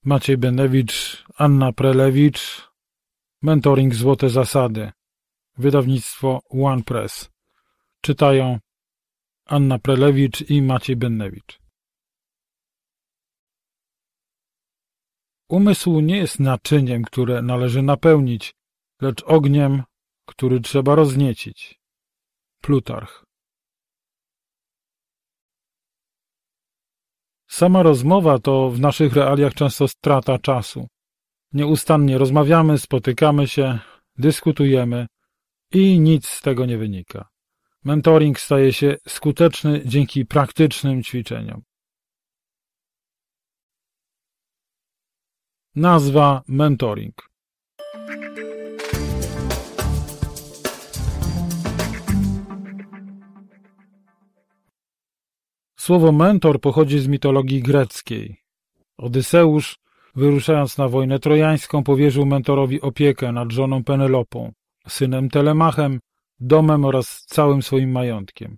Maciej Benewicz, Anna Prelewicz, Mentoring Złote Zasady, wydawnictwo OnePress. Czytają Anna Prelewicz i Maciej Benewicz. Umysł nie jest naczyniem, które należy napełnić, lecz ogniem, który trzeba rozniecić. Plutarch. Sama rozmowa to w naszych realiach często strata czasu. Nieustannie rozmawiamy, spotykamy się, dyskutujemy i nic z tego nie wynika. Mentoring staje się skuteczny dzięki praktycznym ćwiczeniom. Nazwa mentoring. Słowo mentor pochodzi z mitologii greckiej. Odyseusz, wyruszając na wojnę trojańską, powierzył mentorowi opiekę nad żoną Penelopą, synem Telemachem, domem oraz całym swoim majątkiem.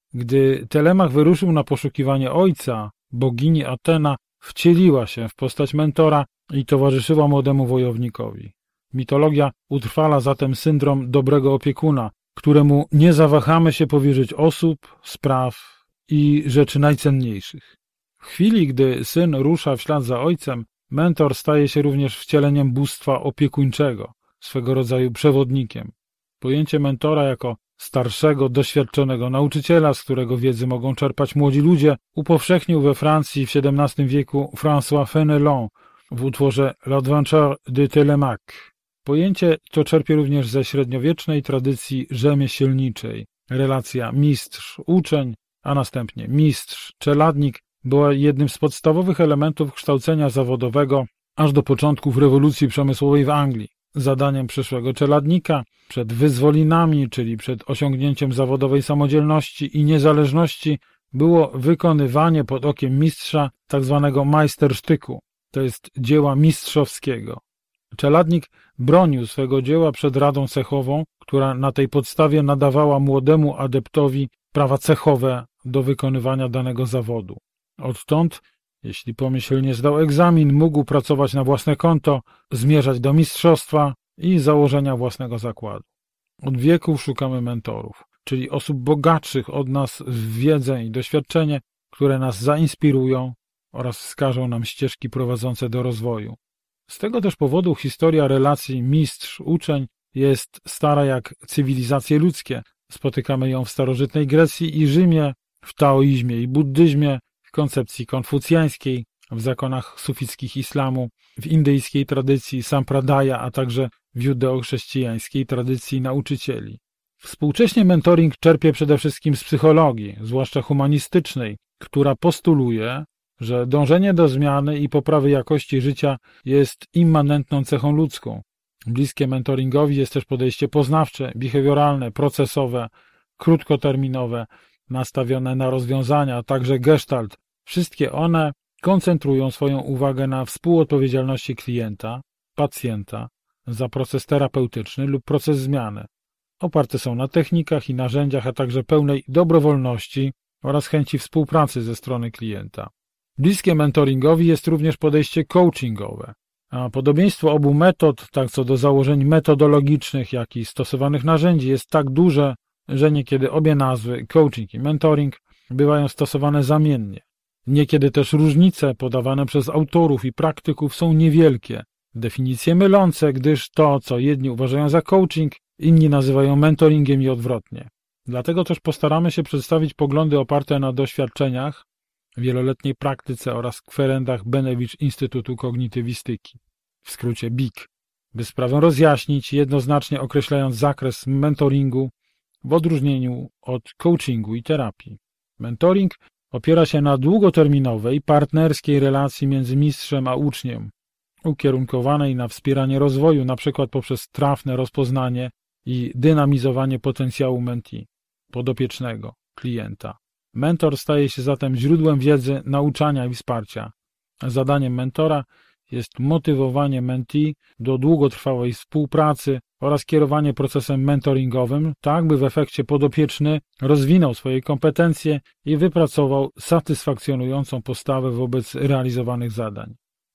Gdy Telemach wyruszył na poszukiwanie ojca, bogini Atena wcieliła się w postać mentora i towarzyszyła młodemu wojownikowi. Mitologia utrwala zatem syndrom dobrego opiekuna, któremu nie zawahamy się powierzyć osób, spraw i rzeczy najcenniejszych. W chwili, gdy syn rusza w ślad za ojcem, mentor staje się również wcieleniem bóstwa opiekuńczego, swego rodzaju przewodnikiem. Pojęcie mentora jako starszego, doświadczonego nauczyciela, z którego wiedzy mogą czerpać młodzi ludzie, upowszechnił we Francji w XVII wieku François Fenelon w utworze L'Adventure de Télémaque. Pojęcie to czerpie również ze średniowiecznej tradycji rzemieślniczej. Relacja mistrz-uczeń, a następnie mistrz-czeladnik była jednym z podstawowych elementów kształcenia zawodowego aż do początków rewolucji przemysłowej w Anglii. Zadaniem przyszłego czeladnika przed wyzwolinami, czyli przed osiągnięciem zawodowej samodzielności i niezależności, było wykonywanie pod okiem mistrza tzw. Meisterstücku, to jest dzieła mistrzowskiego. Czeladnik bronił swego dzieła przed radą cechową, która na tej podstawie nadawała młodemu adeptowi prawa cechowe do wykonywania danego zawodu. Odtąd, jeśli pomyślnie zdał egzamin, mógł pracować na własne konto, zmierzać do mistrzostwa i założenia własnego zakładu. Od wieków szukamy mentorów, czyli osób bogatszych od nas w wiedzę i doświadczenie, które nas zainspirują oraz wskażą nam ścieżki prowadzące do rozwoju. Z tego też powodu historia relacji mistrz-uczeń jest stara jak cywilizacje ludzkie. Spotykamy ją w starożytnej Grecji i Rzymie, w taoizmie i buddyzmie, w koncepcji konfucjańskiej, w zakonach sufickich islamu, w indyjskiej tradycji sampradaya, a także w judeo-chrześcijańskiej tradycji nauczycieli. Współcześnie mentoring czerpie przede wszystkim z psychologii, zwłaszcza humanistycznej, która postuluje, że dążenie do zmiany i poprawy jakości życia jest immanentną cechą ludzką. Bliskie mentoringowi jest też podejście poznawcze, behawioralne, procesowe, krótkoterminowe, nastawione na rozwiązania, a także gestalt. Wszystkie one koncentrują swoją uwagę na współodpowiedzialności klienta, pacjenta za proces terapeutyczny lub proces zmiany. Oparte są na technikach i narzędziach, a także pełnej dobrowolności oraz chęci współpracy ze strony klienta. Bliskie mentoringowi jest również podejście coachingowe, a podobieństwo obu metod, tak co do założeń metodologicznych, jak i stosowanych narzędzi, jest tak duże, że niekiedy obie nazwy, coaching i mentoring, bywają stosowane zamiennie. Niekiedy też różnice podawane przez autorów i praktyków są niewielkie, definicje mylące, gdyż to, co jedni uważają za coaching, inni nazywają mentoringiem i odwrotnie. Dlatego też postaramy się przedstawić poglądy oparte na doświadczeniach, wieloletniej praktyce oraz kwerendach Benewicz Instytutu Kognitywistyki, w skrócie BIK, by sprawę rozjaśnić, jednoznacznie określając zakres mentoringu w odróżnieniu od coachingu i terapii. Mentoring opiera się na długoterminowej, partnerskiej relacji między mistrzem a uczniem, ukierunkowanej na wspieranie rozwoju, np. poprzez trafne rozpoznanie i dynamizowanie potencjału mentee, podopiecznego, klienta. Mentor staje się zatem źródłem wiedzy, nauczania i wsparcia. Zadaniem mentora jest motywowanie mentee do długotrwałej współpracy oraz kierowanie procesem mentoringowym, tak by w efekcie podopieczny rozwinął swoje kompetencje i wypracował satysfakcjonującą postawę wobec realizowanych zadań.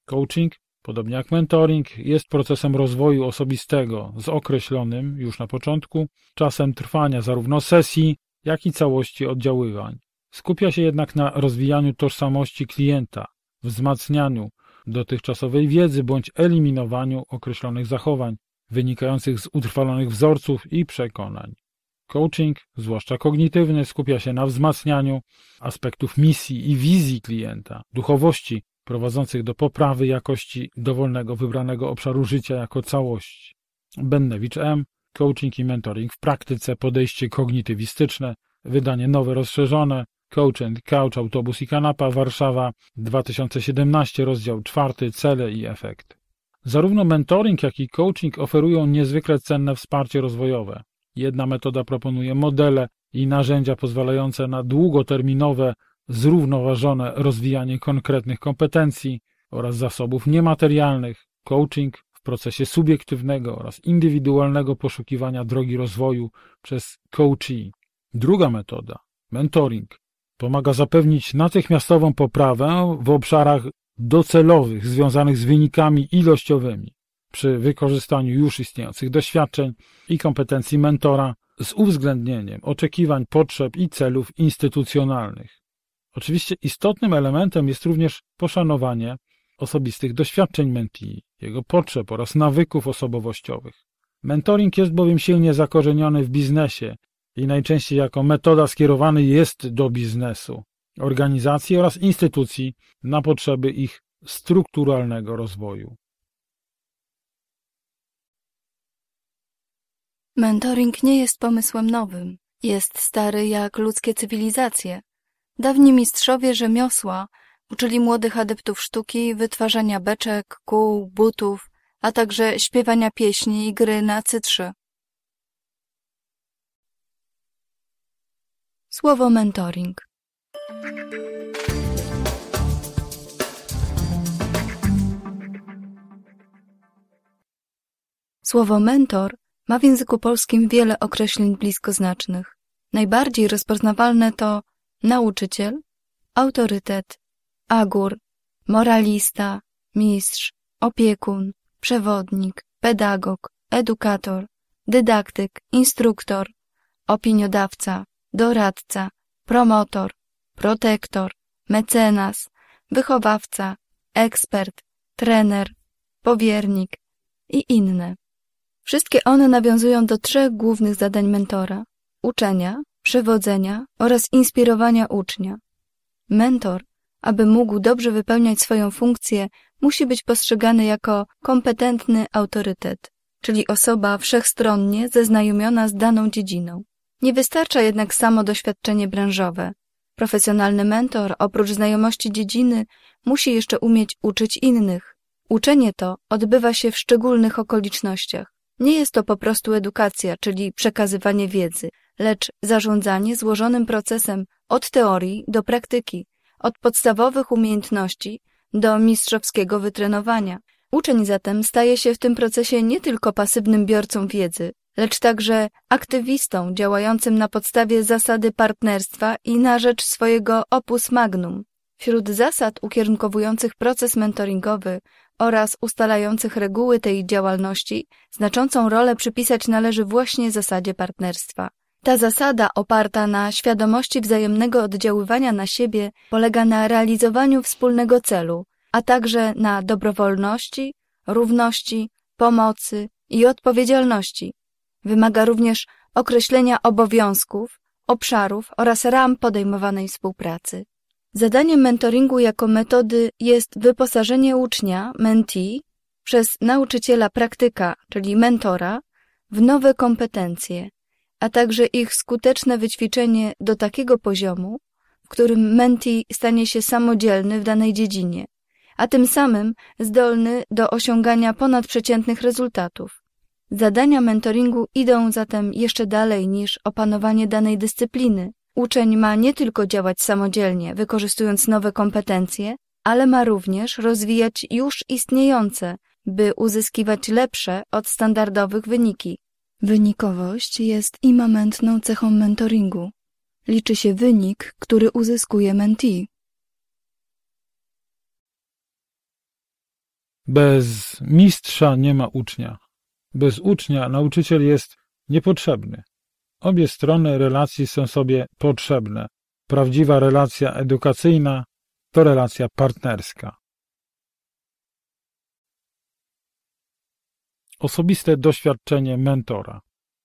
Coaching, podobnie jak mentoring, jest procesem rozwoju osobistego z określonym już na początku czasem trwania zarówno sesji, jak i całości oddziaływań. Skupia się jednak na rozwijaniu tożsamości klienta, wzmacnianiu dotychczasowej wiedzy bądź eliminowaniu określonych zachowań wynikających z utrwalonych wzorców i przekonań. Coaching, zwłaszcza kognitywny, skupia się na wzmacnianiu aspektów misji i wizji klienta, duchowości prowadzących do poprawy jakości dowolnego wybranego obszaru życia jako całości. Bennewicz M., Coaching i Mentoring w praktyce, podejście kognitywistyczne, wydanie nowe, rozszerzone, Coach and Couch, Autobus i Kanapa, Warszawa, 2017, rozdział 4, Cele i efekt. Zarówno mentoring, jak i coaching oferują niezwykle cenne wsparcie rozwojowe. Jedna metoda proponuje modele i narzędzia pozwalające na długoterminowe, zrównoważone rozwijanie konkretnych kompetencji oraz zasobów niematerialnych. Coaching w procesie subiektywnego oraz indywidualnego poszukiwania drogi rozwoju przez coachee. Druga metoda, mentoring, pomaga zapewnić natychmiastową poprawę w obszarach docelowych związanych z wynikami ilościowymi przy wykorzystaniu już istniejących doświadczeń i kompetencji mentora z uwzględnieniem oczekiwań, potrzeb i celów instytucjonalnych. Oczywiście istotnym elementem jest również poszanowanie osobistych doświadczeń mentee, jego potrzeb oraz nawyków osobowościowych. Mentoring jest bowiem silnie zakorzeniony w biznesie i najczęściej jako metoda skierowany jest do biznesu, organizacji oraz instytucji na potrzeby ich strukturalnego rozwoju. Mentoring nie jest pomysłem nowym. Jest stary jak ludzkie cywilizacje. Dawni mistrzowie rzemiosła uczyli młodych adeptów sztuki wytwarzania beczek, kół, butów, a także śpiewania pieśni i gry na cytrze. Słowo mentoring. Słowo mentor ma w języku polskim wiele określeń bliskoznacznych. Najbardziej rozpoznawalne to nauczyciel, autorytet, agór, moralista, mistrz, opiekun, przewodnik, pedagog, edukator, dydaktyk, instruktor, opiniodawca, doradca, promotor, protektor, mecenas, wychowawca, ekspert, trener, powiernik i inne. Wszystkie one nawiązują do 3 głównych zadań mentora: uczenia, przewodzenia oraz inspirowania ucznia. Mentor, aby mógł dobrze wypełniać swoją funkcję, musi być postrzegany jako kompetentny autorytet, czyli osoba wszechstronnie zaznajomiona z daną dziedziną. Nie wystarcza jednak samo doświadczenie branżowe. Profesjonalny mentor, oprócz znajomości dziedziny, musi jeszcze umieć uczyć innych. Uczenie to odbywa się w szczególnych okolicznościach. Nie jest to po prostu edukacja, czyli przekazywanie wiedzy, lecz zarządzanie złożonym procesem od teorii do praktyki, od podstawowych umiejętności do mistrzowskiego wytrenowania. Uczeń zatem staje się w tym procesie nie tylko pasywnym biorcą wiedzy, lecz także aktywistą działającym na podstawie zasady partnerstwa i na rzecz swojego opus magnum. Wśród zasad ukierunkowujących proces mentoringowy oraz ustalających reguły tej działalności znaczącą rolę przypisać należy właśnie zasadzie partnerstwa. Ta zasada, oparta na świadomości wzajemnego oddziaływania na siebie, polega na realizowaniu wspólnego celu, a także na dobrowolności, równości, pomocy i odpowiedzialności. Wymaga również określenia obowiązków, obszarów oraz ram podejmowanej współpracy. Zadaniem mentoringu jako metody jest wyposażenie ucznia, mentee, przez nauczyciela praktyka, czyli mentora, w nowe kompetencje, a także ich skuteczne wyćwiczenie do takiego poziomu, w którym mentee stanie się samodzielny w danej dziedzinie, a tym samym zdolny do osiągania ponadprzeciętnych rezultatów. Zadania mentoringu idą zatem jeszcze dalej niż opanowanie danej dyscypliny. Uczeń ma nie tylko działać samodzielnie, wykorzystując nowe kompetencje, ale ma również rozwijać już istniejące, by uzyskiwać lepsze od standardowych wyniki. Wynikowość jest immamentną cechą mentoringu. Liczy się wynik, który uzyskuje mentee. Bez mistrza nie ma ucznia. Bez ucznia nauczyciel jest niepotrzebny. Obie strony relacji są sobie potrzebne. Prawdziwa relacja edukacyjna to relacja partnerska. Osobiste doświadczenie mentora.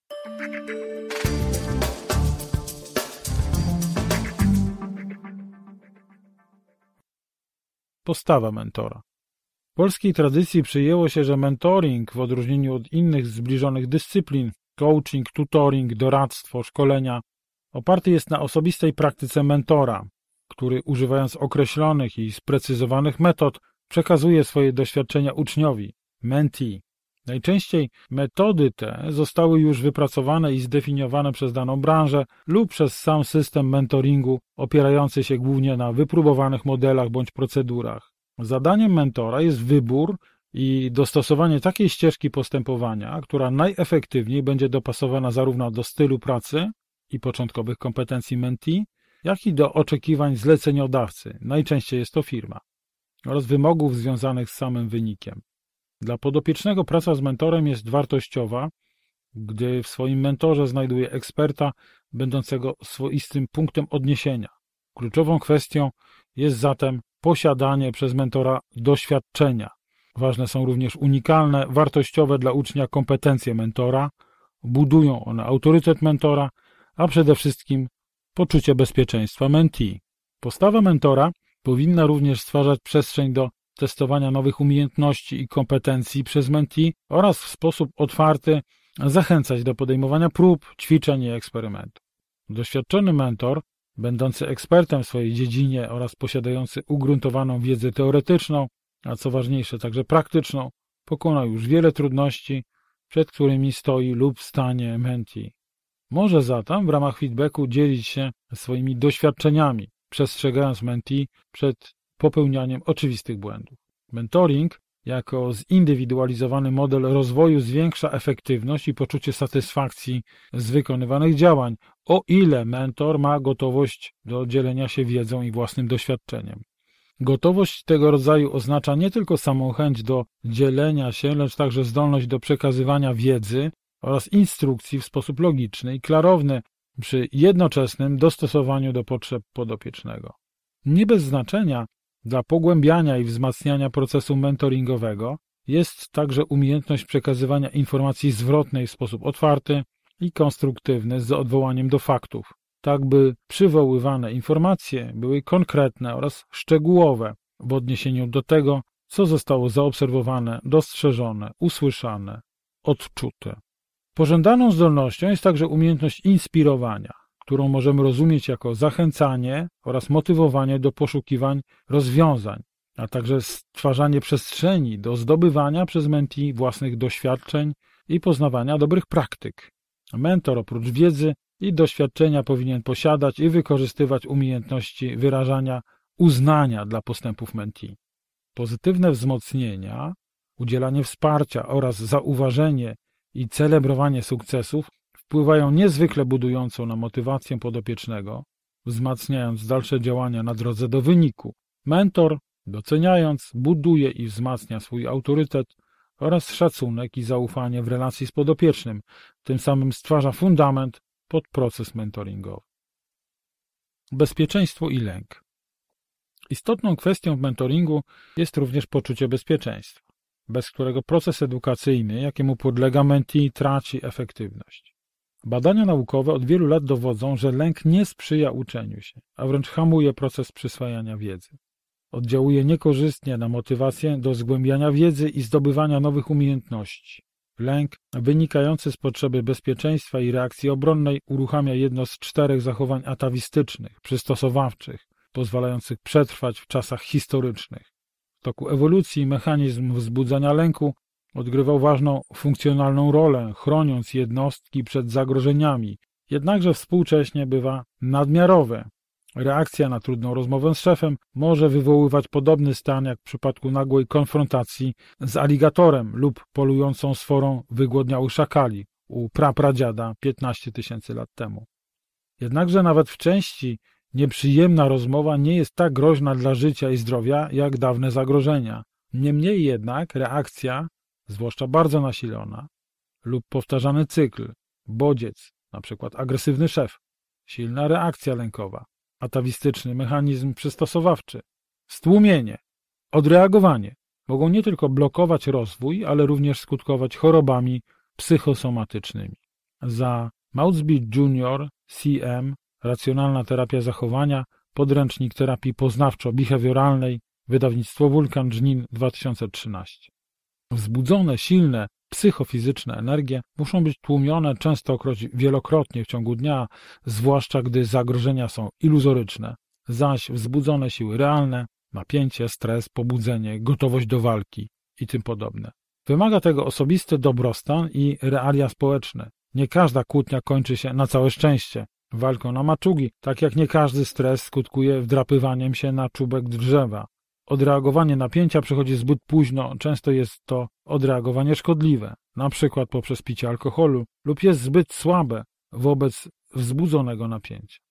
Postawa mentora. W polskiej tradycji przyjęło się, że mentoring, w odróżnieniu od innych zbliżonych dyscyplin, coaching, tutoring, doradztwo, szkolenia, oparty jest na osobistej praktyce mentora, który używając określonych i sprecyzowanych metod przekazuje swoje doświadczenia uczniowi, mentee. Najczęściej metody te zostały już wypracowane i zdefiniowane przez daną branżę lub przez sam system mentoringu opierający się głównie na wypróbowanych modelach bądź procedurach. Zadaniem mentora jest wybór i dostosowanie takiej ścieżki postępowania, która najefektywniej będzie dopasowana zarówno do stylu pracy i początkowych kompetencji mentee, jak i do oczekiwań zleceniodawcy, najczęściej jest to firma, oraz wymogów związanych z samym wynikiem. Dla podopiecznego praca z mentorem jest wartościowa, gdy w swoim mentorze znajduje eksperta będącego swoistym punktem odniesienia. Kluczową kwestią jest zatem posiadanie przez mentora doświadczenia. Ważne są również unikalne, wartościowe dla ucznia kompetencje mentora, budują one autorytet mentora, a przede wszystkim poczucie bezpieczeństwa mentee. Postawa mentora powinna również stwarzać przestrzeń do testowania nowych umiejętności i kompetencji przez mentee oraz w sposób otwarty zachęcać do podejmowania prób, ćwiczeń i eksperymentów. Doświadczony mentor, będący ekspertem w swojej dziedzinie oraz posiadający ugruntowaną wiedzę teoretyczną, a co ważniejsze także praktyczną, pokonał już wiele trudności, przed którymi stoi lub stanie mentee. Może zatem w ramach feedbacku dzielić się swoimi doświadczeniami, przestrzegając mentee przed popełnianiem oczywistych błędów. Mentoring jako zindywidualizowany model rozwoju zwiększa efektywność i poczucie satysfakcji z wykonywanych działań, o ile mentor ma gotowość do dzielenia się wiedzą i własnym doświadczeniem. Gotowość tego rodzaju oznacza nie tylko samą chęć do dzielenia się, lecz także zdolność do przekazywania wiedzy oraz instrukcji w sposób logiczny i klarowny przy jednoczesnym dostosowaniu do potrzeb podopiecznego. Nie bez znaczenia dla pogłębiania i wzmacniania procesu mentoringowego jest także umiejętność przekazywania informacji zwrotnej w sposób otwarty i konstruktywny z odwołaniem do faktów, tak by przywoływane informacje były konkretne oraz szczegółowe w odniesieniu do tego, co zostało zaobserwowane, dostrzeżone, usłyszane, odczute. Pożądaną zdolnością jest także umiejętność inspirowania, którą możemy rozumieć jako zachęcanie oraz motywowanie do poszukiwań rozwiązań, a także stwarzanie przestrzeni do zdobywania przez mentee własnych doświadczeń i poznawania dobrych praktyk. Mentor oprócz wiedzy i doświadczenia powinien posiadać i wykorzystywać umiejętności wyrażania uznania dla postępów mentee. Pozytywne wzmocnienia, udzielanie wsparcia oraz zauważenie i celebrowanie sukcesów wpływają niezwykle budująco na motywację podopiecznego, wzmacniając dalsze działania na drodze do wyniku. Mentor, doceniając, buduje i wzmacnia swój autorytet oraz szacunek i zaufanie w relacji z podopiecznym, tym samym stwarza fundament pod proces mentoringowy. Bezpieczeństwo i lęk. Istotną kwestią w mentoringu jest również poczucie bezpieczeństwa, bez którego proces edukacyjny, jakiemu podlega mentee, traci efektywność. Badania naukowe od wielu lat dowodzą, że lęk nie sprzyja uczeniu się, a wręcz hamuje proces przyswajania wiedzy. Oddziałuje niekorzystnie na motywację do zgłębiania wiedzy i zdobywania nowych umiejętności. Lęk wynikający z potrzeby bezpieczeństwa i reakcji obronnej uruchamia jedno z 4 zachowań atawistycznych, przystosowawczych, pozwalających przetrwać w czasach historycznych. W toku ewolucji mechanizm wzbudzania lęku odgrywał ważną funkcjonalną rolę, chroniąc jednostki przed zagrożeniami, jednakże współcześnie bywa nadmiarowe. Reakcja na trudną rozmowę z szefem może wywoływać podobny stan jak w przypadku nagłej konfrontacji z aligatorem lub polującą sforą wygłodniałych szakali u prapradziada 15 000 lat temu. Jednakże nawet w części nieprzyjemna rozmowa nie jest tak groźna dla życia i zdrowia jak dawne zagrożenia. Niemniej jednak reakcja, zwłaszcza bardzo nasilona, lub powtarzany cykl, bodziec, np. agresywny szef, silna reakcja lękowa, atawistyczny mechanizm przystosowawczy, stłumienie, odreagowanie mogą nie tylko blokować rozwój, ale również skutkować chorobami psychosomatycznymi. Za Maudsley Jr. CM, Racjonalna terapia zachowania, podręcznik terapii poznawczo-behawioralnej, wydawnictwo Wulkan, Żnin 2013. Wzbudzone, silne, psychofizyczne energie muszą być tłumione częstokroć wielokrotnie w ciągu dnia, zwłaszcza gdy zagrożenia są iluzoryczne, zaś wzbudzone siły realne, napięcie, stres, pobudzenie, gotowość do walki i tym podobne. Wymaga tego osobisty dobrostan i realia społeczne. Nie każda kłótnia kończy się na całe szczęście walką na maczugi, tak jak nie każdy stres skutkuje wdrapywaniem się na czubek drzewa. Odreagowanie napięcia przychodzi zbyt późno, często jest to odreagowanie szkodliwe, na przykład poprzez picie alkoholu, lub jest zbyt słabe wobec wzbudzonego napięcia.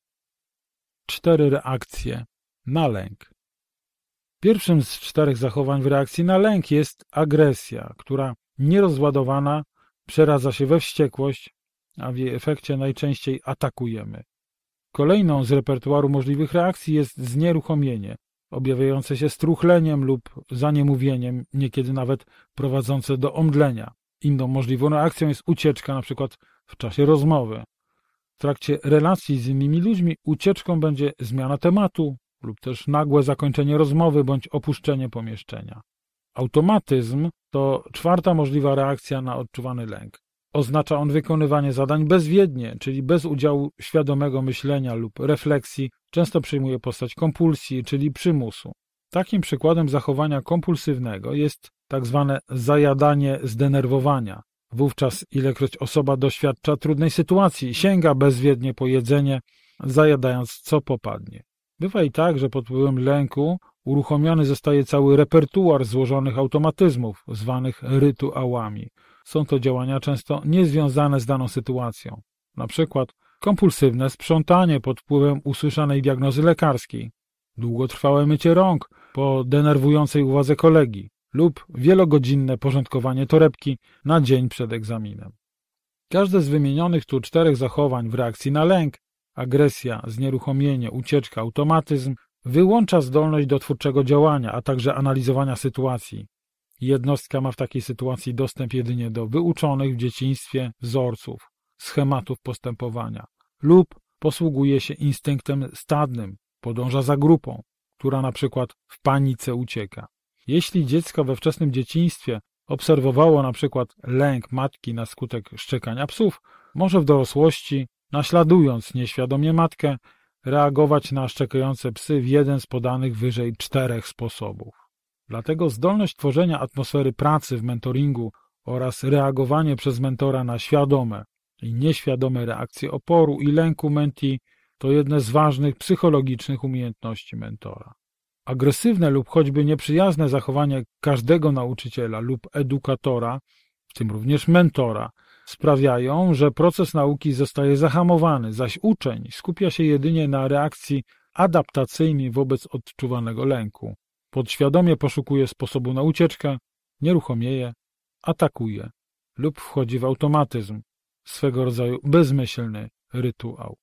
4 reakcje na lęk. Pierwszym z 4 zachowań w reakcji na lęk jest agresja, która nierozładowana przeradza się we wściekłość, a w jej efekcie najczęściej atakujemy. Kolejną z repertuaru możliwych reakcji jest znieruchomienie, objawiające się struchleniem lub zaniemówieniem, niekiedy nawet prowadzące do omdlenia. Inną możliwą reakcją jest ucieczka, np. w czasie rozmowy. W trakcie relacji z innymi ludźmi ucieczką będzie zmiana tematu lub też nagłe zakończenie rozmowy bądź opuszczenie pomieszczenia. Automatyzm to 4. możliwa reakcja na odczuwany lęk. Oznacza on wykonywanie zadań bezwiednie, czyli bez udziału świadomego myślenia lub refleksji, często przyjmuje postać kompulsji, czyli przymusu. Takim przykładem zachowania kompulsywnego jest tak zwane zajadanie zdenerwowania. Wówczas ilekroć osoba doświadcza trudnej sytuacji, sięga bezwiednie po jedzenie, zajadając co popadnie. Bywa i tak, że pod wpływem lęku uruchomiony zostaje cały repertuar złożonych automatyzmów, zwanych rytuałami. Są to działania często niezwiązane z daną sytuacją. Na przykład kompulsywne sprzątanie pod wpływem usłyszanej diagnozy lekarskiej, długotrwałe mycie rąk po denerwującej uwadze kolegi lub wielogodzinne porządkowanie torebki na dzień przed egzaminem. Każde z wymienionych tu 4 zachowań w reakcji na lęk, agresja, znieruchomienie, ucieczka, automatyzm, wyłącza zdolność do twórczego działania, a także analizowania sytuacji. Jednostka ma w takiej sytuacji dostęp jedynie do wyuczonych w dzieciństwie wzorców, schematów postępowania lub posługuje się instynktem stadnym, podąża za grupą, która na przykład w panice ucieka. Jeśli dziecko we wczesnym dzieciństwie obserwowało na przykład lęk matki na skutek szczekania psów, może w dorosłości, naśladując nieświadomie matkę, reagować na szczekające psy w jeden z podanych wyżej 4 sposobów. Dlatego zdolność tworzenia atmosfery pracy w mentoringu oraz reagowanie przez mentora na świadome i nieświadome reakcje oporu i lęku mentee to jedne z ważnych psychologicznych umiejętności mentora. Agresywne lub choćby nieprzyjazne zachowanie każdego nauczyciela lub edukatora, w tym również mentora, sprawiają, że proces nauki zostaje zahamowany, zaś uczeń skupia się jedynie na reakcji adaptacyjnej wobec odczuwanego lęku. Podświadomie poszukuje sposobu na ucieczkę, nieruchomieje, atakuje lub wchodzi w automatyzm, swego rodzaju bezmyślny rytuał.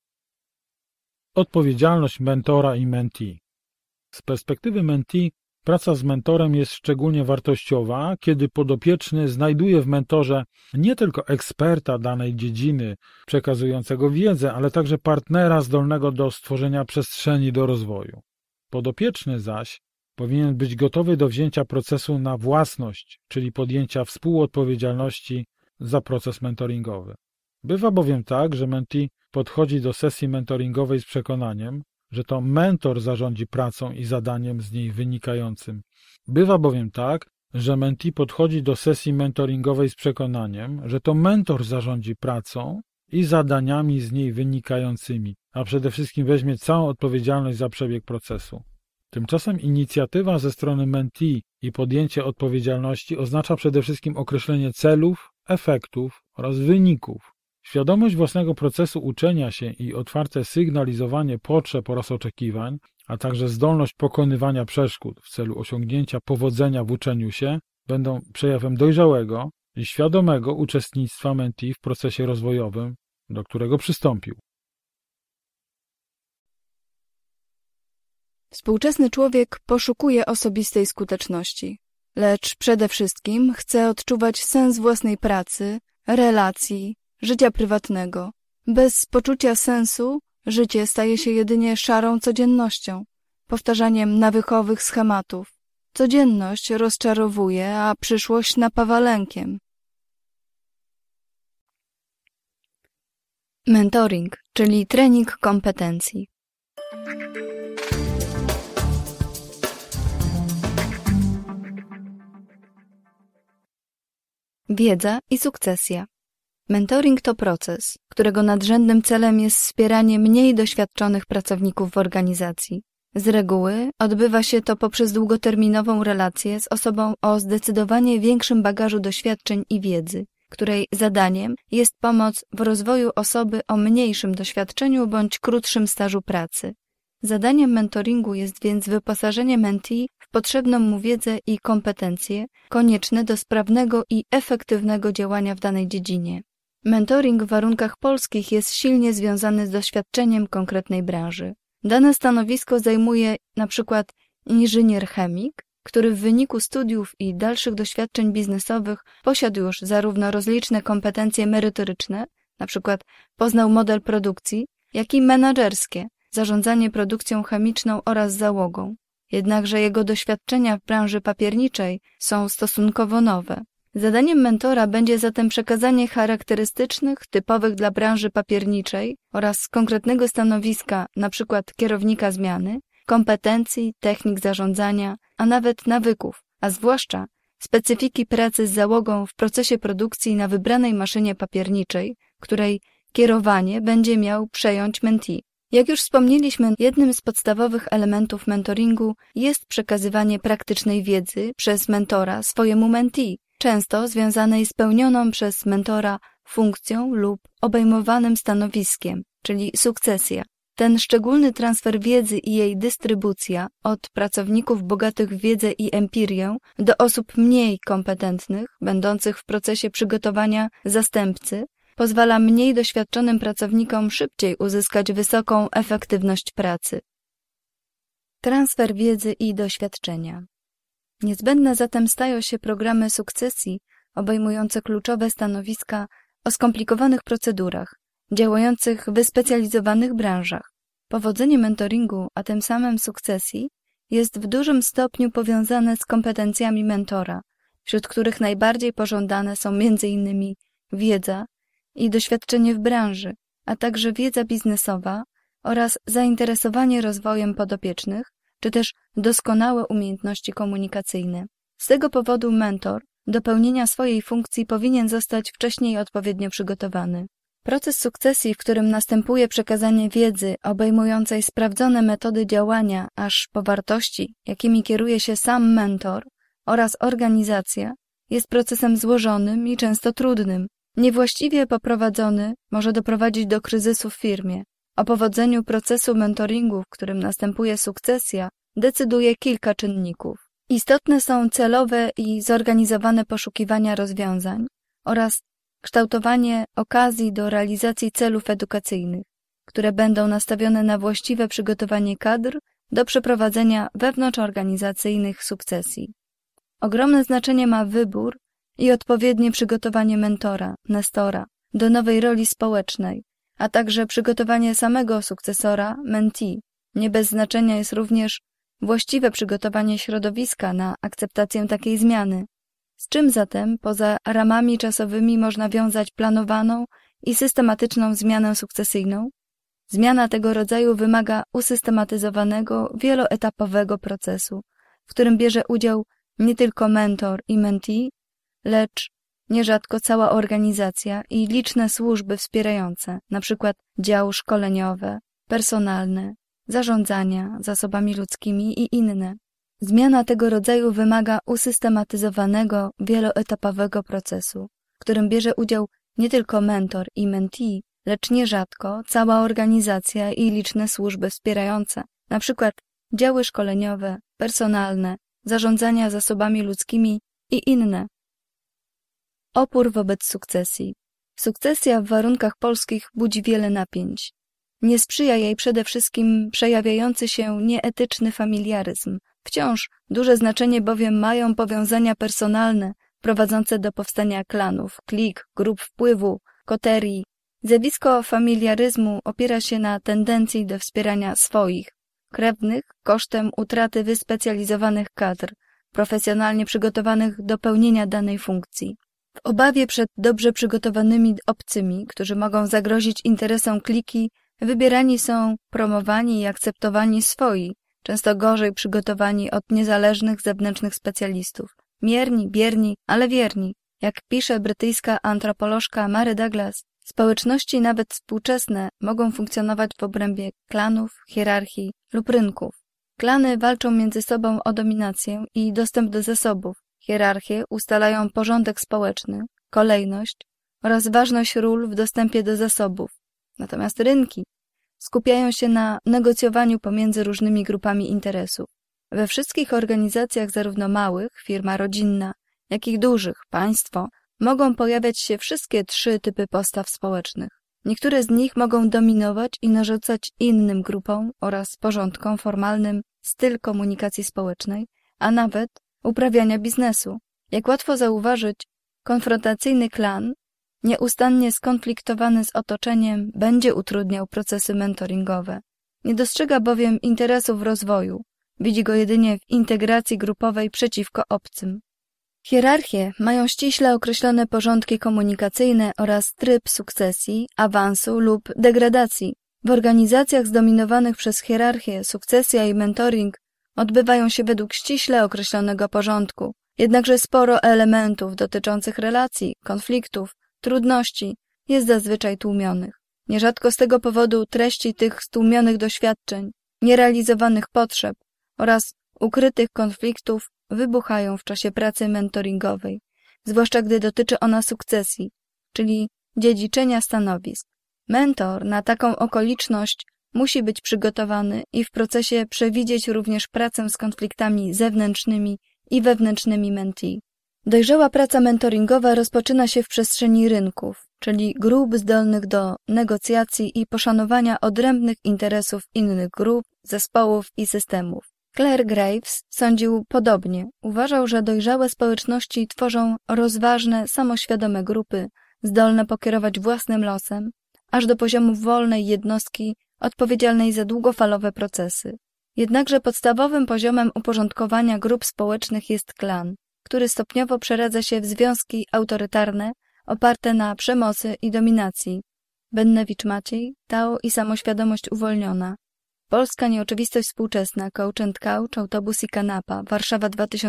Odpowiedzialność mentora i mentee. Z perspektywy mentee praca z mentorem jest szczególnie wartościowa, kiedy podopieczny znajduje w mentorze nie tylko eksperta danej dziedziny przekazującego wiedzę, ale także partnera zdolnego do stworzenia przestrzeni do rozwoju. Podopieczny zaś powinien być gotowy do wzięcia procesu na własność, czyli podjęcia współodpowiedzialności za proces mentoringowy. Bywa bowiem tak, że mentee podchodzi do sesji mentoringowej z przekonaniem, że to mentor zarządzi pracą i zadaniem z niej wynikającym. Bywa bowiem tak, że mentee podchodzi do sesji mentoringowej z przekonaniem, że to mentor zarządzi pracą i zadaniami z niej wynikającymi, a przede wszystkim weźmie całą odpowiedzialność za przebieg procesu. Tymczasem inicjatywa ze strony mentee i podjęcie odpowiedzialności oznacza przede wszystkim określenie celów, efektów oraz wyników. Świadomość własnego procesu uczenia się i otwarte sygnalizowanie potrzeb oraz oczekiwań a także zdolność pokonywania przeszkód w celu osiągnięcia powodzenia w uczeniu się będą przejawem dojrzałego i świadomego uczestnictwa mentee w procesie rozwojowym, do którego przystąpił. Współczesny człowiek poszukuje osobistej skuteczności, lecz przede wszystkim chce odczuwać sens własnej pracy, relacji, życia prywatnego. Bez poczucia sensu życie staje się jedynie szarą codziennością, powtarzaniem nawykowych schematów. Codzienność rozczarowuje, a przyszłość napawa lękiem. Mentoring, czyli trening kompetencji. Wiedza i sukcesja. Mentoring to proces, którego nadrzędnym celem jest wspieranie mniej doświadczonych pracowników w organizacji. Z reguły odbywa się to poprzez długoterminową relację z osobą o zdecydowanie większym bagażu doświadczeń i wiedzy, której zadaniem jest pomoc w rozwoju osoby o mniejszym doświadczeniu bądź krótszym stażu pracy. Zadaniem mentoringu jest więc wyposażenie mentee w potrzebną mu wiedzę i kompetencje konieczne do sprawnego i efektywnego działania w danej dziedzinie. Mentoring w warunkach polskich jest silnie związany z doświadczeniem konkretnej branży. Dane stanowisko zajmuje np. inżynier chemik, który w wyniku studiów i dalszych doświadczeń biznesowych posiadł już zarówno rozliczne kompetencje merytoryczne, np. poznał model produkcji, jak i menedżerskie, zarządzanie produkcją chemiczną oraz załogą. Jednakże jego doświadczenia w branży papierniczej są stosunkowo nowe. Zadaniem mentora będzie zatem przekazanie charakterystycznych, typowych dla branży papierniczej oraz konkretnego stanowiska, np. kierownika zmiany, kompetencji, technik zarządzania, a nawet nawyków, a zwłaszcza specyfiki pracy z załogą w procesie produkcji na wybranej maszynie papierniczej, której kierowanie będzie miał przejąć mentee. Jak już wspomnieliśmy, jednym z podstawowych elementów mentoringu jest przekazywanie praktycznej wiedzy przez mentora swojemu mentee, często związanej z pełnioną przez mentora funkcją lub obejmowanym stanowiskiem, czyli sukcesja. Ten szczególny transfer wiedzy i jej dystrybucja od pracowników bogatych w wiedzę i empirię do osób mniej kompetentnych, będących w procesie przygotowania zastępcy, pozwala mniej doświadczonym pracownikom szybciej uzyskać wysoką efektywność pracy. Transfer wiedzy i doświadczenia. Niezbędne zatem stają się programy sukcesji obejmujące kluczowe stanowiska o skomplikowanych procedurach, działających w wyspecjalizowanych branżach. Powodzenie mentoringu, a tym samym sukcesji, jest w dużym stopniu powiązane z kompetencjami mentora, wśród których najbardziej pożądane są m.in. wiedza i doświadczenie w branży, a także wiedza biznesowa oraz zainteresowanie rozwojem podopiecznych, czy też doskonałe umiejętności komunikacyjne. Z tego powodu mentor do pełnienia swojej funkcji powinien zostać wcześniej odpowiednio przygotowany. Proces sukcesji, w którym następuje przekazanie wiedzy obejmującej sprawdzone metody działania aż po wartości, jakimi kieruje się sam mentor oraz organizacja, jest procesem złożonym i często trudnym. Niewłaściwie poprowadzony może doprowadzić do kryzysu w firmie. O powodzeniu procesu mentoringu, w którym następuje sukcesja, decyduje kilka czynników. Istotne są celowe i zorganizowane poszukiwania rozwiązań oraz kształtowanie okazji do realizacji celów edukacyjnych, które będą nastawione na właściwe przygotowanie kadr do przeprowadzenia wewnątrzorganizacyjnych sukcesji. Ogromne znaczenie ma wybór i odpowiednie przygotowanie mentora, nestora, do nowej roli społecznej, a także przygotowanie samego sukcesora, mentee. Nie bez znaczenia jest również właściwe przygotowanie środowiska na akceptację takiej zmiany. Z czym zatem poza ramami czasowymi można wiązać planowaną i systematyczną zmianę sukcesyjną? Zmiana tego rodzaju wymaga usystematyzowanego, wieloetapowego procesu, w którym bierze udział nie tylko mentor i mentee, lecz nierzadko cała organizacja i liczne służby wspierające, np. działy szkoleniowe, personalne, zarządzania zasobami ludzkimi i inne. Zmiana tego rodzaju wymaga usystematyzowanego, wieloetapowego procesu, w którym bierze udział nie tylko mentor i mentee, lecz nierzadko cała organizacja i liczne służby wspierające, np. działy szkoleniowe, personalne, zarządzania zasobami ludzkimi i inne. Opór wobec sukcesji. Sukcesja w warunkach polskich budzi wiele napięć. Nie sprzyja jej przede wszystkim przejawiający się nieetyczny familiaryzm. Wciąż duże znaczenie bowiem mają powiązania personalne prowadzące do powstania klanów, klik, grup wpływu, koterii. Zjawisko familiaryzmu opiera się na tendencji do wspierania swoich, krewnych kosztem utraty wyspecjalizowanych kadr, profesjonalnie przygotowanych do pełnienia danej funkcji. W obawie przed dobrze przygotowanymi obcymi, którzy mogą zagrozić interesom kliki, wybierani są, promowani i akceptowani swoi, często gorzej przygotowani od niezależnych zewnętrznych specjalistów. Mierni, bierni, ale wierni. Jak pisze brytyjska antropolożka Mary Douglas, społeczności nawet współczesne mogą funkcjonować w obrębie klanów, hierarchii lub rynków. Klany walczą między sobą o dominację i dostęp do zasobów. Hierarchie ustalają porządek społeczny, kolejność oraz ważność ról w dostępie do zasobów. Natomiast rynki skupiają się na negocjowaniu pomiędzy różnymi grupami interesów. We wszystkich organizacjach, zarówno małych, firma rodzinna, jak i dużych, państwo, mogą pojawiać się wszystkie trzy typy postaw społecznych. Niektóre z nich mogą dominować i narzucać innym grupom oraz porządkom formalnym styl komunikacji społecznej, a nawet uprawiania biznesu. Jak łatwo zauważyć, konfrontacyjny klan, nieustannie skonfliktowany z otoczeniem, będzie utrudniał procesy mentoringowe. Nie dostrzega bowiem interesów rozwoju, widzi go jedynie w integracji grupowej przeciwko obcym. Hierarchie mają ściśle określone porządki komunikacyjne oraz tryb sukcesji, awansu lub degradacji. W organizacjach zdominowanych przez hierarchię sukcesja i mentoring odbywają się według ściśle określonego porządku. Jednakże sporo elementów dotyczących relacji, konfliktów, trudności jest zazwyczaj tłumionych. Nierzadko z tego powodu treści tych stłumionych doświadczeń, nierealizowanych potrzeb oraz ukrytych konfliktów wybuchają w czasie pracy mentoringowej, zwłaszcza gdy dotyczy ona sukcesji, czyli dziedziczenia stanowisk. Mentor na taką okoliczność musi być przygotowany i w procesie przewidzieć również pracę z konfliktami zewnętrznymi i wewnętrznymi mentee. Dojrzała praca mentoringowa rozpoczyna się w przestrzeni rynków, czyli grup zdolnych do negocjacji i poszanowania odrębnych interesów innych grup, zespołów i systemów. Clare Graves sądził podobnie. Uważał, że dojrzałe społeczności tworzą rozważne, samoświadome grupy, zdolne pokierować własnym losem, aż do poziomu wolnej jednostki odpowiedzialnej za długofalowe procesy. Jednakże podstawowym poziomem uporządkowania grup społecznych jest klan, który stopniowo przeradza się w związki autorytarne oparte na przemocy i dominacji. Bennewicz Maciej, Tao i samoświadomość uwolniona. Polska nieoczywistość współczesna, Coach and Couch, Autobus i Kanapa, Warszawa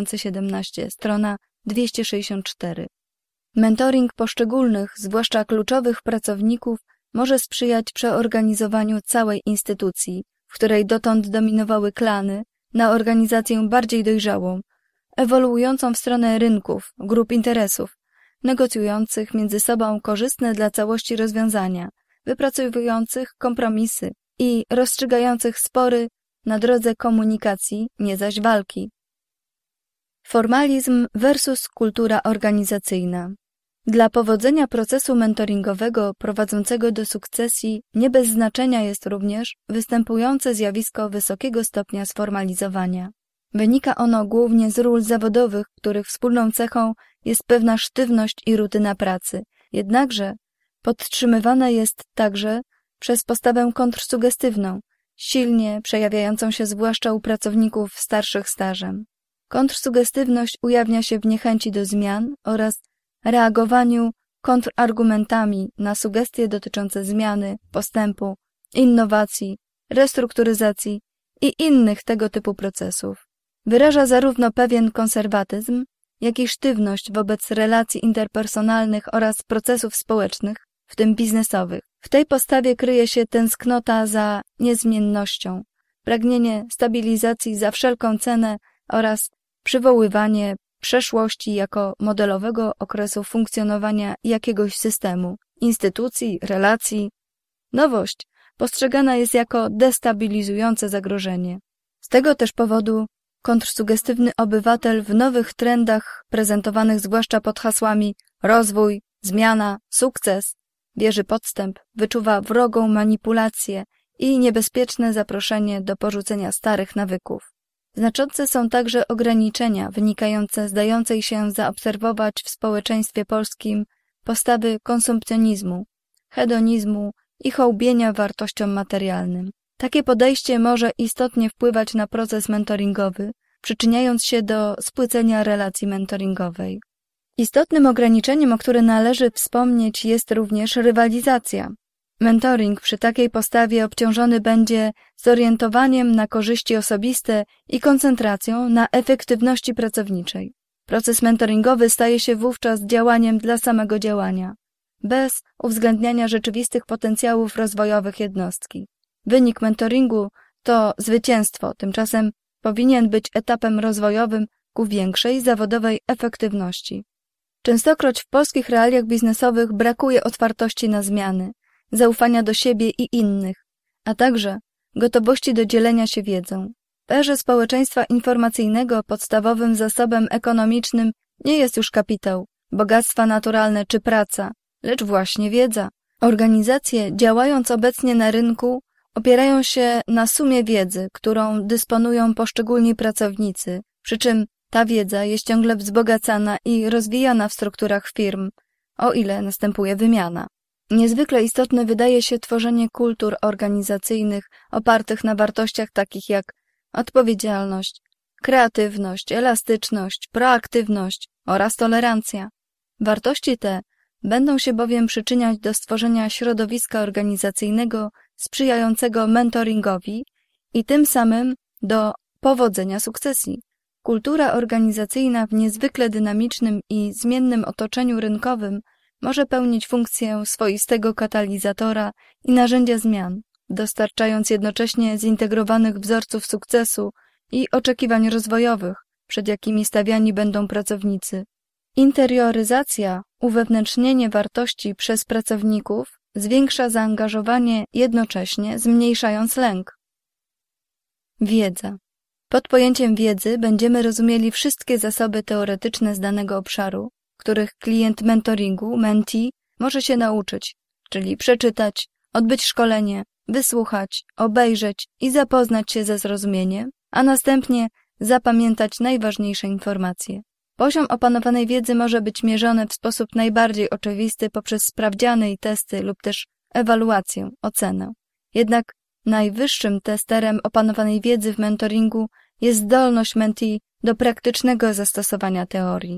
2017, strona 264. Mentoring poszczególnych, zwłaszcza kluczowych pracowników, może sprzyjać przeorganizowaniu całej instytucji, w której dotąd dominowały klany, na organizację bardziej dojrzałą, ewoluującą w stronę rynków, grup interesów, negocjujących między sobą korzystne dla całości rozwiązania, wypracowujących kompromisy i rozstrzygających spory na drodze komunikacji, nie zaś walki. Formalizm versus kultura organizacyjna. Dla powodzenia procesu mentoringowego prowadzącego do sukcesji nie bez znaczenia jest również występujące zjawisko wysokiego stopnia sformalizowania. Wynika ono głównie z ról zawodowych, których wspólną cechą jest pewna sztywność i rutyna pracy. Jednakże podtrzymywane jest także przez postawę kontrsuggestywną, silnie przejawiającą się zwłaszcza u pracowników starszych stażem. Kontrsuggestywność ujawnia się w niechęci do zmian oraz reagowaniu kontrargumentami na sugestie dotyczące zmiany, postępu, innowacji, restrukturyzacji i innych tego typu procesów. Wyraża zarówno pewien konserwatyzm, jak i sztywność wobec relacji interpersonalnych oraz procesów społecznych, w tym biznesowych. W tej postawie kryje się tęsknota za niezmiennością, pragnienie stabilizacji za wszelką cenę oraz przywoływanie przeszłości jako modelowego okresu funkcjonowania jakiegoś systemu, instytucji, relacji. Nowość postrzegana jest jako destabilizujące zagrożenie. Z tego też powodu kontrsuggestywny obywatel w nowych trendach prezentowanych zwłaszcza pod hasłami rozwój, zmiana, sukces bierze podstęp, wyczuwa wrogą manipulację i niebezpieczne zaproszenie do porzucenia starych nawyków. Znaczące są także ograniczenia wynikające z dającej się zaobserwować w społeczeństwie polskim postawy konsumpcjonizmu, hedonizmu i hołbienia wartościom materialnym. Takie podejście może istotnie wpływać na proces mentoringowy, przyczyniając się do spłycenia relacji mentoringowej. Istotnym ograniczeniem, o którym należy wspomnieć, jest również rywalizacja. Mentoring przy takiej postawie obciążony będzie zorientowaniem na korzyści osobiste i koncentracją na efektywności pracowniczej. Proces mentoringowy staje się wówczas działaniem dla samego działania, bez uwzględniania rzeczywistych potencjałów rozwojowych jednostki. Wynik mentoringu to zwycięstwo, tymczasem powinien być etapem rozwojowym ku większej zawodowej efektywności. Częstokroć w polskich realiach biznesowych brakuje otwartości na zmiany, zaufania do siebie i innych, a także gotowości do dzielenia się wiedzą. W erze społeczeństwa informacyjnego podstawowym zasobem ekonomicznym nie jest już kapitał, bogactwa naturalne czy praca, lecz właśnie wiedza. Organizacje, działając obecnie na rynku, opierają się na sumie wiedzy, którą dysponują poszczególni pracownicy, przy czym ta wiedza jest ciągle wzbogacana i rozwijana w strukturach firm, o ile następuje wymiana. Niezwykle istotne wydaje się tworzenie kultur organizacyjnych opartych na wartościach takich jak odpowiedzialność, kreatywność, elastyczność, proaktywność oraz tolerancja. Wartości te będą się bowiem przyczyniać do stworzenia środowiska organizacyjnego sprzyjającego mentoringowi i tym samym do powodzenia sukcesji. Kultura organizacyjna w niezwykle dynamicznym i zmiennym otoczeniu rynkowym może pełnić funkcję swoistego katalizatora i narzędzia zmian, dostarczając jednocześnie zintegrowanych wzorców sukcesu i oczekiwań rozwojowych, przed jakimi stawiani będą pracownicy. Interioryzacja, uwewnętrznienie wartości przez pracowników zwiększa zaangażowanie, jednocześnie zmniejszając lęk. Wiedza. Pod pojęciem wiedzy będziemy rozumieli wszystkie zasoby teoretyczne z danego obszaru, których klient mentoringu, mentee, może się nauczyć, czyli przeczytać, odbyć szkolenie, wysłuchać, obejrzeć i zapoznać się ze zrozumieniem, a następnie zapamiętać najważniejsze informacje. Poziom opanowanej wiedzy może być mierzony w sposób najbardziej oczywisty poprzez sprawdziany i testy lub też ewaluację, ocenę. Jednak najwyższym testerem opanowanej wiedzy w mentoringu jest zdolność mentee do praktycznego zastosowania teorii.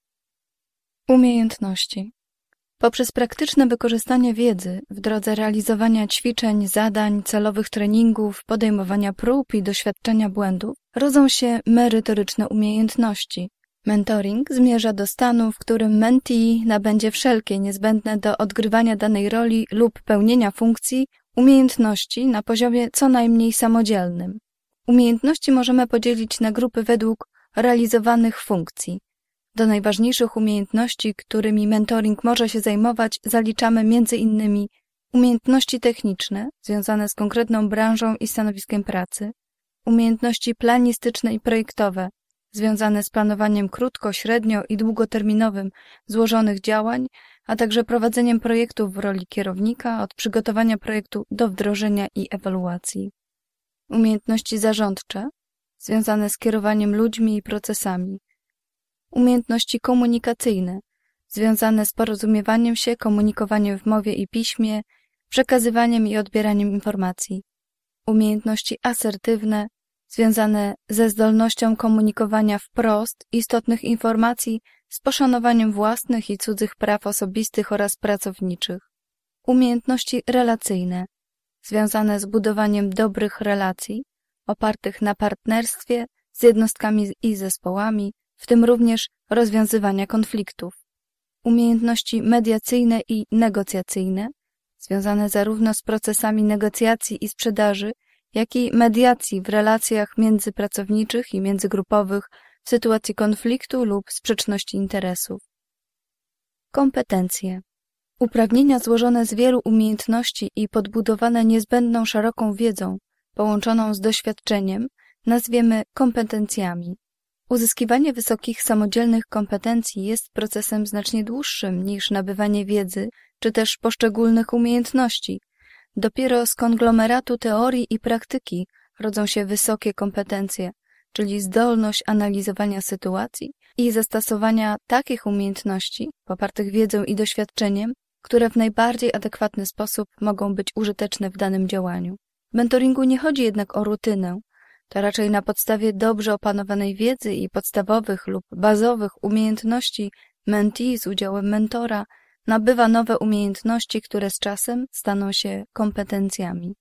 Umiejętności. Poprzez praktyczne wykorzystanie wiedzy w drodze realizowania ćwiczeń, zadań, celowych treningów, podejmowania prób i doświadczenia błędów rodzą się merytoryczne umiejętności. Mentoring zmierza do stanu, w którym mentee nabędzie wszelkie niezbędne do odgrywania danej roli lub pełnienia funkcji umiejętności na poziomie co najmniej samodzielnym. Umiejętności możemy podzielić na grupy według realizowanych funkcji. Do najważniejszych umiejętności, którymi mentoring może się zajmować, zaliczamy m.in. umiejętności techniczne związane z konkretną branżą i stanowiskiem pracy, umiejętności planistyczne i projektowe związane z planowaniem krótko-, średnio- i długoterminowym złożonych działań, a także prowadzeniem projektów w roli kierownika od przygotowania projektu do wdrożenia i ewaluacji. Umiejętności zarządcze związane z kierowaniem ludźmi i procesami. Umiejętności komunikacyjne związane z porozumiewaniem się, komunikowaniem w mowie i piśmie, przekazywaniem i odbieraniem informacji. Umiejętności asertywne związane ze zdolnością komunikowania wprost istotnych informacji z poszanowaniem własnych i cudzych praw osobistych oraz pracowniczych. Umiejętności relacyjne związane z budowaniem dobrych relacji opartych na partnerstwie z jednostkami i zespołami, w tym również rozwiązywania konfliktów. Umiejętności mediacyjne i negocjacyjne związane zarówno z procesami negocjacji i sprzedaży, jak i mediacji w relacjach międzypracowniczych i międzygrupowych w sytuacji konfliktu lub sprzeczności interesów. Kompetencje. Uprawnienia złożone z wielu umiejętności i podbudowane niezbędną szeroką wiedzą, połączoną z doświadczeniem, nazwiemy kompetencjami. Uzyskiwanie wysokich samodzielnych kompetencji jest procesem znacznie dłuższym niż nabywanie wiedzy czy też poszczególnych umiejętności. Dopiero z konglomeratu teorii i praktyki rodzą się wysokie kompetencje, czyli zdolność analizowania sytuacji i zastosowania takich umiejętności popartych wiedzą i doświadczeniem, które w najbardziej adekwatny sposób mogą być użyteczne w danym działaniu. W mentoringu nie chodzi jednak o rutynę. To raczej na podstawie dobrze opanowanej wiedzy i podstawowych lub bazowych umiejętności mentee z udziałem mentora nabywa nowe umiejętności, które z czasem staną się kompetencjami.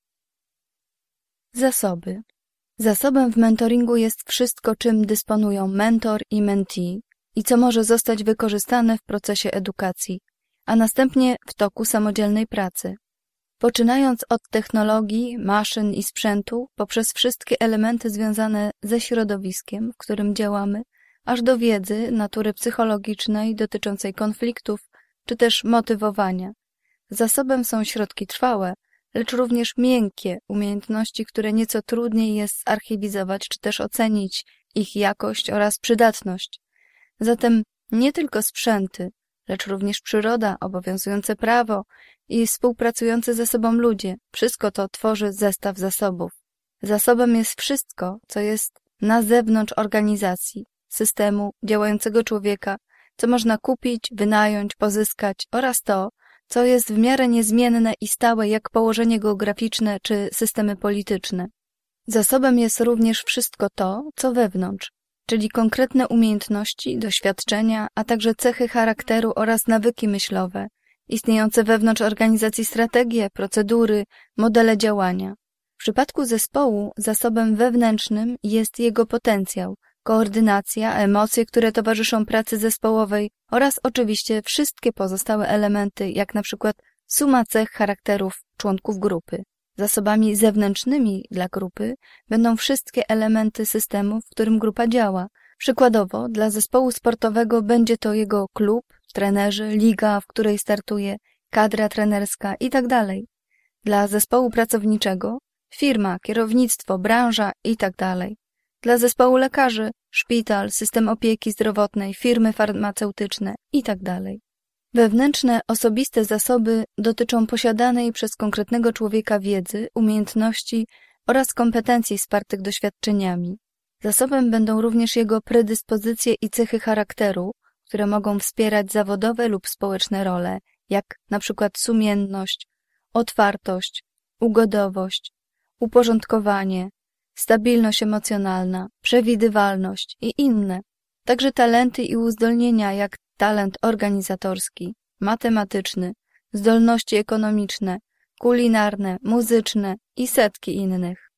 Zasoby. Zasobem w mentoringu jest wszystko, czym dysponują mentor i mentee i co może zostać wykorzystane w procesie edukacji, a następnie w toku samodzielnej pracy. Poczynając od technologii, maszyn i sprzętu, poprzez wszystkie elementy związane ze środowiskiem, w którym działamy, aż do wiedzy natury psychologicznej dotyczącej konfliktów, czy też motywowania. Zasobem są środki trwałe, lecz również miękkie umiejętności, które nieco trudniej jest zarchiwizować, czy też ocenić ich jakość oraz przydatność. Zatem nie tylko sprzęty, lecz również przyroda, obowiązujące prawo i współpracujący ze sobą ludzie. Wszystko to tworzy zestaw zasobów. Zasobem jest wszystko, co jest na zewnątrz organizacji, systemu, działającego człowieka, co można kupić, wynająć, pozyskać oraz to, co jest w miarę niezmienne i stałe jak położenie geograficzne czy systemy polityczne. Zasobem jest również wszystko to, co wewnątrz, czyli konkretne umiejętności, doświadczenia, a także cechy charakteru oraz nawyki myślowe, istniejące wewnątrz organizacji strategie, procedury, modele działania. W przypadku zespołu zasobem wewnętrznym jest jego potencjał, koordynacja, emocje, które towarzyszą pracy zespołowej oraz oczywiście wszystkie pozostałe elementy, jak na przykład suma cech charakterów członków grupy. Zasobami zewnętrznymi dla grupy będą wszystkie elementy systemu, w którym grupa działa. Przykładowo, dla zespołu sportowego będzie to jego klub, trenerzy, liga, w której startuje, kadra trenerska itd. Dla zespołu pracowniczego firma, kierownictwo, branża itd. Dla zespołu lekarzy szpital, system opieki zdrowotnej, firmy farmaceutyczne itd. Wewnętrzne, osobiste zasoby dotyczą posiadanej przez konkretnego człowieka wiedzy, umiejętności oraz kompetencji wspartych doświadczeniami. Zasobem będą również jego predyspozycje i cechy charakteru, które mogą wspierać zawodowe lub społeczne role, jak na przykład sumienność, otwartość, ugodowość, uporządkowanie, stabilność emocjonalna, przewidywalność i inne. Także talenty i uzdolnienia jak talent organizatorski, matematyczny, zdolności ekonomiczne, kulinarne, muzyczne i setki innych.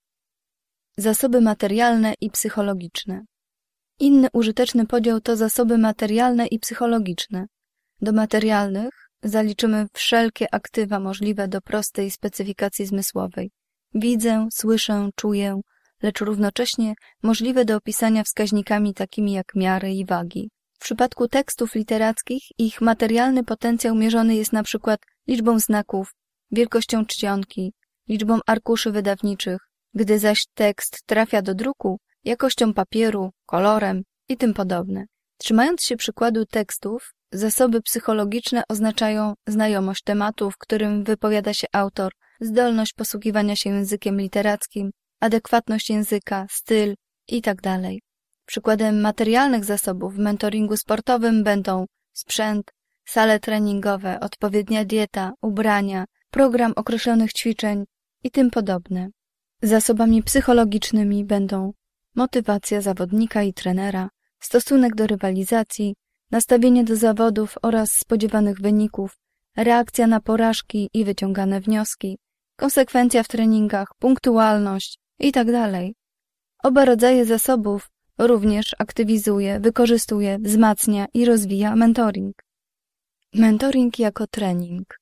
Zasoby materialne i psychologiczne. Inny użyteczny podział to zasoby materialne i psychologiczne. Do materialnych zaliczymy wszelkie aktywa możliwe do prostej specyfikacji zmysłowej. Widzę, słyszę, czuję, lecz równocześnie możliwe do opisania wskaźnikami takimi jak miary i wagi. W przypadku tekstów literackich ich materialny potencjał mierzony jest na przykład liczbą znaków, wielkością czcionki, liczbą arkuszy wydawniczych, gdy zaś tekst trafia do druku, jakością papieru, kolorem i tym podobne. Trzymając się przykładu tekstów, zasoby psychologiczne oznaczają znajomość tematu, w którym wypowiada się autor, zdolność posługiwania się językiem literackim, adekwatność języka, styl itd. Przykładem materialnych zasobów w mentoringu sportowym będą sprzęt, sale treningowe, odpowiednia dieta, ubrania, program określonych ćwiczeń i tym podobne. Zasobami psychologicznymi będą motywacja zawodnika i trenera, stosunek do rywalizacji, nastawienie do zawodów oraz spodziewanych wyników, reakcja na porażki i wyciągane wnioski, konsekwencja w treningach, punktualność itd. Oba rodzaje zasobów również aktywizuje, wykorzystuje, wzmacnia i rozwija mentoring. Mentoring jako trening.